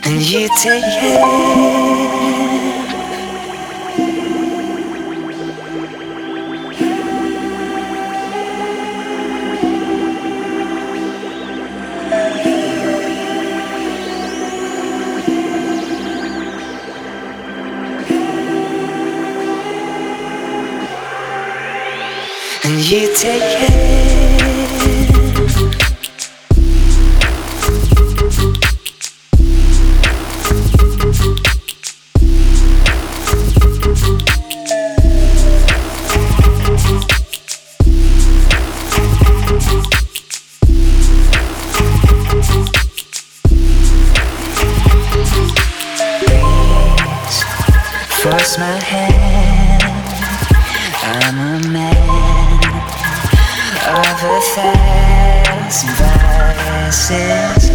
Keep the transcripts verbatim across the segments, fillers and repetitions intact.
and you take half. And you take half. Force my hand, I'm a man of a thousand vices.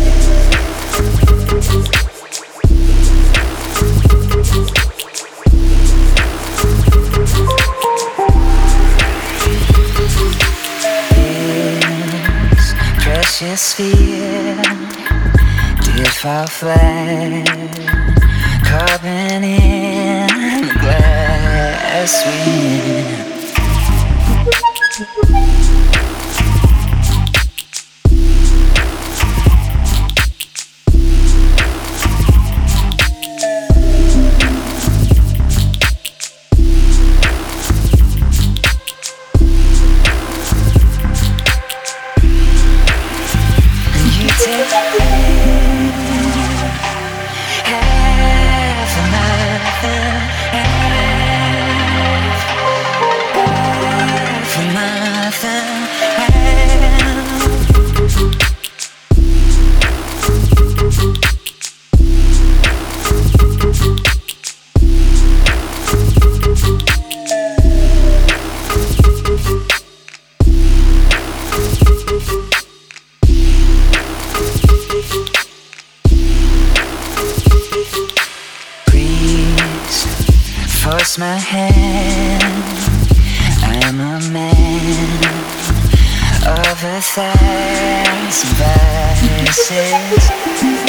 This precious fear did fall flat, carbon in the glass wind. And you take half of nothing, half, half of nothing, breeze, force my hand, I'm a man of a thousand vices.